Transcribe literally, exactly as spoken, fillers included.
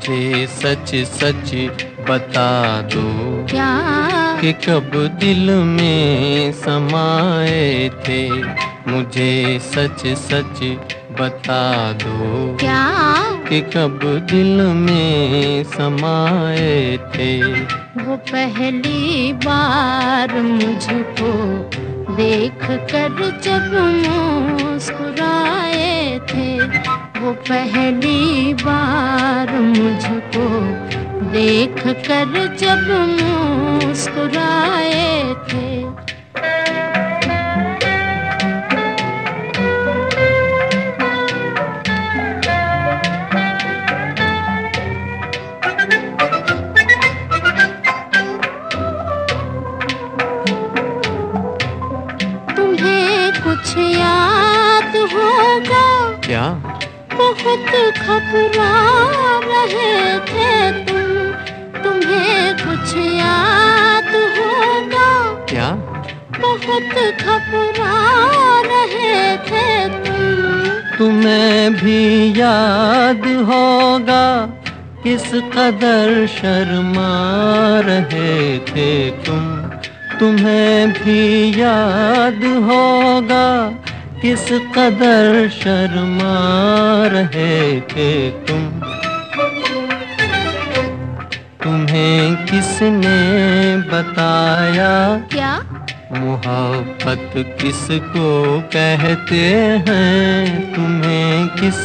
मुझे सच सच बता दो क्या कि कब दिल में समाए थे। मुझे सच सच बता दो क्या कि कब दिल में समाए थे। वो पहली बार मुझको देख कर जब मुस्कुराए थे, वो पहली बार मुझको देख कर जब मुस्कुराए थे। तुम्हें कुछ याद होगा क्या? बहुत घबरा रहे थे तुम। तुम्हें कुछ याद होगा क्या? बहुत घबरा रहे थे तुम। तुम्हें भी याद होगा किस कदर शर्मा रहे थे तुम। तुम्हें भी याद होगा किस कदर शर्मा रहे थे तुम। तुम्हें किसने बताया क्या? मोहब्बत किसको कहते हैं? तुम्हें किस